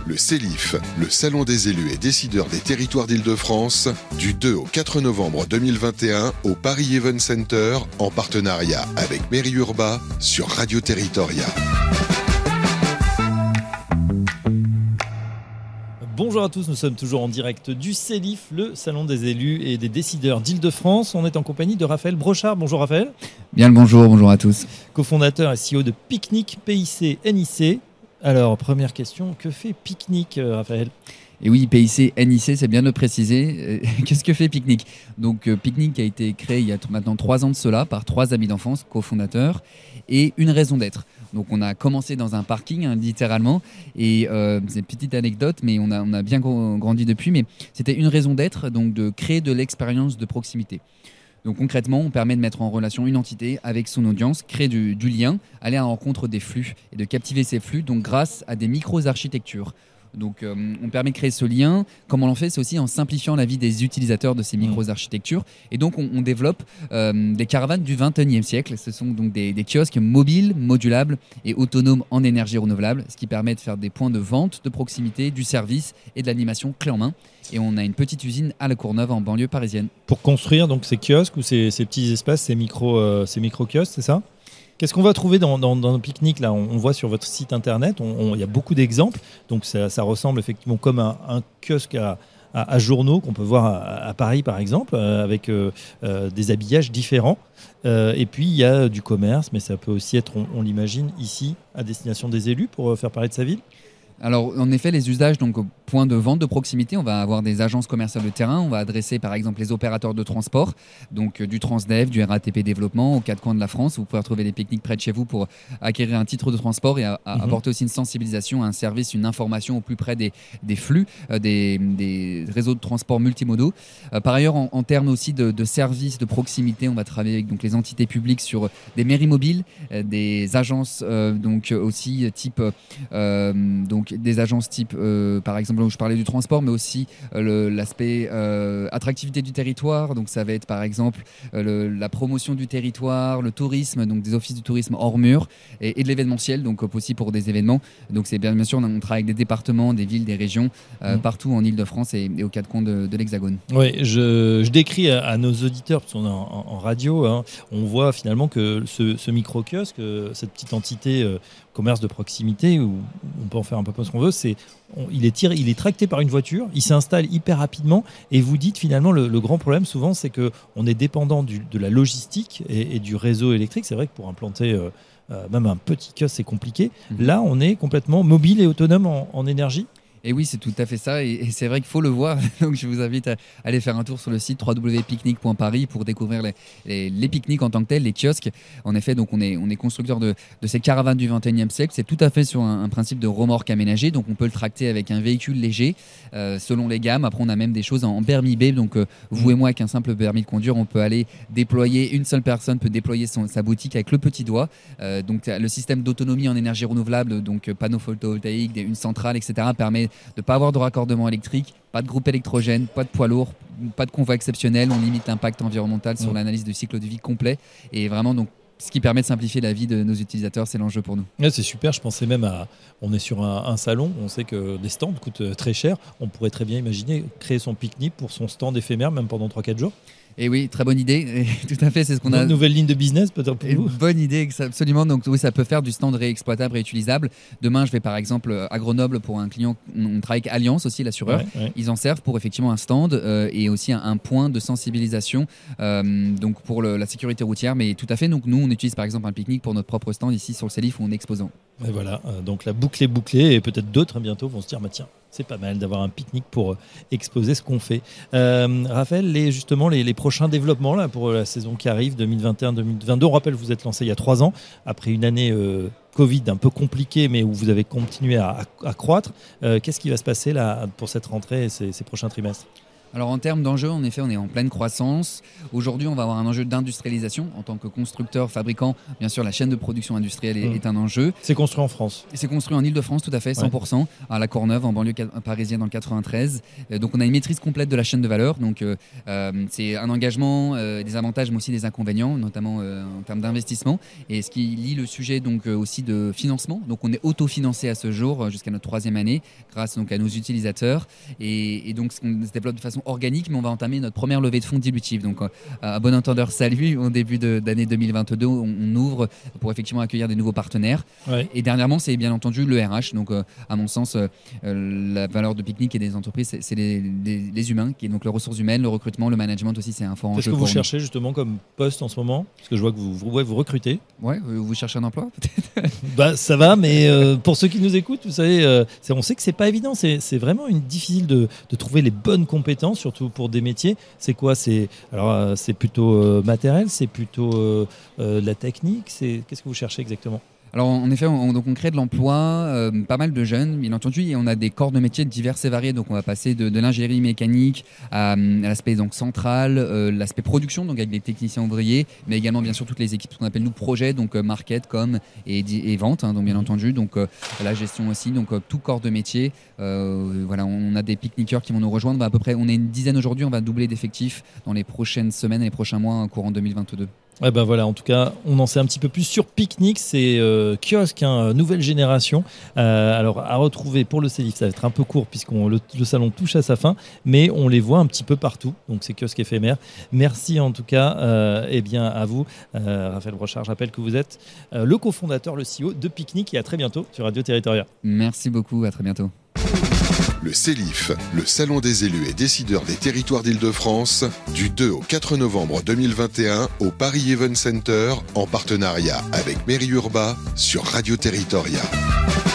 Le CELIF, le Salon des élus et décideurs des territoires d'Île-de-France, du 2 au 4 novembre 2021 au Paris Event Center, en partenariat avec Mairie Urba sur Radio Territoria. Bonjour à tous, nous sommes toujours en direct du CELIF, le Salon des élus et des décideurs d'Île-de-France. On est en compagnie de Raphaël Brochard. Bonjour Raphaël. Bien le bonjour à tous. Cofondateur et CEO de Picnic, PIC-NIC. Alors, première question, que fait Picnic, Raphaël ? Et oui, PIC-NIC, c'est bien de le préciser. Qu'est-ce que fait Picnic ? Donc, Picnic a été créé il y a maintenant 3 ans de cela par 3 amis d'enfance, cofondateurs, et une raison d'être. Donc, on a commencé dans un parking, littéralement, et c'est une petite anecdote, mais on a bien grandi depuis, mais c'était une raison d'être, donc de créer de l'expérience de proximité. Donc concrètement, on permet de mettre en relation une entité avec son audience, créer du lien, aller à la rencontre des flux et de captiver ces flux, donc grâce à des micro-architectures. Donc on permet de créer ce lien. Comment on l'en fait, c'est aussi en simplifiant la vie des utilisateurs de ces micro-architectures. Et donc on développe des caravanes du XXIe siècle. Ce sont donc des kiosques mobiles, modulables et autonomes en énergie renouvelable, ce qui permet de faire des points de vente, de proximité, du service et de l'animation clé en main. Et on a une petite usine à La Courneuve en banlieue parisienne. Pour construire donc ces kiosques ou ces petits espaces, ces micro-kiosques, c'est ça ? Qu'est-ce qu'on va trouver dans le Picnic là ? On voit sur votre site internet, il y a beaucoup d'exemples. Donc ça ressemble effectivement comme un kiosque à journaux qu'on peut voir à Paris par exemple, avec des habillages différents. Et puis il y a du commerce, mais ça peut aussi être, on l'imagine, ici à destination des élus pour faire parler de sa ville. Alors, en effet, les usages, donc au point de vente de proximité, on va avoir des agences commerciales de terrain, on va adresser par exemple les opérateurs de transport, donc du Transdev, du RATP Développement, aux 4 coins de la France. Vous pouvez retrouver des pique-niques près de chez vous pour acquérir un titre de transport et apporter aussi une sensibilisation, un service, une information au plus près des flux, des réseaux de transport multimodaux. Par ailleurs, en termes aussi de services de proximité, on va travailler avec donc, les entités publiques sur des mairies mobiles, des agences donc aussi type des agences type, par exemple, où je parlais du transport, mais aussi l'aspect attractivité du territoire. Donc, ça va être, par exemple, la promotion du territoire, le tourisme, donc des offices du tourisme hors mur et de l'événementiel, donc aussi pour des événements. Donc, c'est bien sûr, on travaille avec des départements, des villes, des régions, partout en Île-de-France et aux 4 coins de l'Hexagone. Oui, je décris à nos auditeurs, parce qu'on est en radio, hein, on voit finalement que ce micro-kiosque, cette petite entité commerce de proximité, où on peut en faire un peu ce qu'on veut, il est tracté par une voiture, il s'installe hyper rapidement, et vous dites finalement le grand problème souvent, c'est qu'on est dépendant de la logistique et du réseau électrique. C'est vrai que pour implanter même un petit kiosque, c'est compliqué. Là, on est complètement mobile et autonome en énergie. Et oui, c'est tout à fait ça, et c'est vrai qu'il faut le voir. Donc je vous invite à aller faire un tour sur le site www.picnic.paris pour découvrir les pique-niques en tant que tels, les kiosques. En effet, donc on est constructeur de ces caravanes du XXIe siècle. C'est tout à fait sur un principe de remorque aménagée, donc on peut le tracter avec un véhicule léger selon les gammes. Après, on a même des choses en permis B. Donc vous et moi, avec un simple permis de conduire, on peut aller déployer, une seule personne peut déployer sa boutique avec le petit doigt. Donc le système d'autonomie en énergie renouvelable, donc panneaux photovoltaïques, une centrale, etc., permet de ne pas avoir de raccordement électrique, pas de groupe électrogène, pas de poids lourd, pas de convoi exceptionnel. On limite l'impact environnemental sur l'analyse du cycle de vie complet. Et vraiment, donc, ce qui permet de simplifier la vie de nos utilisateurs, c'est l'enjeu pour nous. Ouais, c'est super, je pensais même on est sur un salon, on sait que les stands coûtent très cher. On pourrait très bien imaginer créer son pique-nique pour son stand éphémère, même pendant 3-4 jours. Et oui, très bonne idée. Et tout à fait, c'est ce qu'on a. Une nouvelle ligne de business peut-être pour vous. Bonne idée, absolument. Donc oui, ça peut faire du stand réexploitable, réutilisable. Demain, je vais par exemple à Grenoble pour un client. On travaille avec Allianz aussi, l'assureur. Ouais. Ils en servent pour effectivement un stand et aussi un point de sensibilisation donc pour la sécurité routière. Mais tout à fait. Donc nous, on utilise par exemple un pique-nique pour notre propre stand ici sur le CELIF où on est exposant. Et voilà. Donc la boucle est bouclée et peut-être d'autres bientôt vont se dire tiens. C'est pas mal d'avoir un pique-nique pour exposer ce qu'on fait. Raphaël, les prochains développements là, pour la saison qui arrive, 2021-2022, on rappelle, vous êtes lancé il y a 3 ans, après une année Covid un peu compliquée, mais où vous avez continué à croître. Qu'est-ce qui va se passer là, pour cette rentrée et ces prochains trimestres ? Alors en termes d'enjeux, en effet, on est en pleine croissance. Aujourd'hui, on va avoir un enjeu d'industrialisation. En tant que constructeur, fabricant, bien sûr, la chaîne de production industrielle est un enjeu. C'est construit en France. Et c'est construit en Ile-de-France, tout à fait, 100%, à La Courneuve, en banlieue parisienne, dans le 93. Donc on a une maîtrise complète de la chaîne de valeur. Donc c'est un engagement, des avantages, mais aussi des inconvénients, notamment en termes d'investissement. Et ce qui lie le sujet donc aussi de financement. Donc on est autofinancé à ce jour, jusqu'à notre 3e année, grâce donc à nos utilisateurs. Et donc on se développe de façon organique, mais on va entamer notre première levée de fonds dilutive. Donc, à bon entendeur, salut, au début d'année 2022, on ouvre pour effectivement accueillir des nouveaux partenaires. Ouais. Et dernièrement, c'est bien entendu le RH. Donc, à mon sens, la valeur de Picnic et des entreprises, c'est les humains, qui est donc les ressources humaines, le recrutement, le management aussi, c'est un fort enjeu. Qu'est-ce que vous cherchez justement comme poste en ce moment? Parce que je vois que vous recrutez. Ouais, vous cherchez un emploi peut-être? Bah, ça va, mais pour ceux qui nous écoutent, vous savez, on sait que c'est pas évident. C'est vraiment difficile de trouver les bonnes compétences, surtout pour des métiers. C'est quoi? C'est plutôt matériel, c'est plutôt la technique. Qu'est-ce que vous cherchez exactement? Alors en effet, on crée de l'emploi, pas mal de jeunes, bien entendu, et on a des corps de métiers divers et variés. Donc on va passer de l'ingénierie mécanique à l'aspect donc central, l'aspect production, donc avec des techniciens ouvriers, mais également bien sûr toutes les équipes, ce qu'on appelle nous projets, donc market, com et vente, hein, donc bien entendu, donc la gestion aussi, donc tout corps de métier. Voilà, on a des pique-niqueurs qui vont nous rejoindre. On est une dizaine aujourd'hui, on va doubler d'effectifs dans les prochaines semaines et les prochains mois, courant 2022. Ouais, ben voilà, en tout cas, on en sait un petit peu plus sur Picnic, c'est kiosque, nouvelle génération. Alors à retrouver pour le CELIF, ça va être un peu court puisque le salon touche à sa fin, mais on les voit un petit peu partout, donc c'est kiosque éphémère. Merci en tout cas bien à vous, Raphaël Brochard. Je rappelle que vous êtes le cofondateur, le CEO de Picnic, et à très bientôt sur Radio Territoria. Merci beaucoup, à très bientôt. Le CELIF, le Salon des élus et décideurs des territoires d'Île-de-France, du 2 au 4 novembre 2021 au Paris Event Center, en partenariat avec Mairie Urba sur Radio Territoria.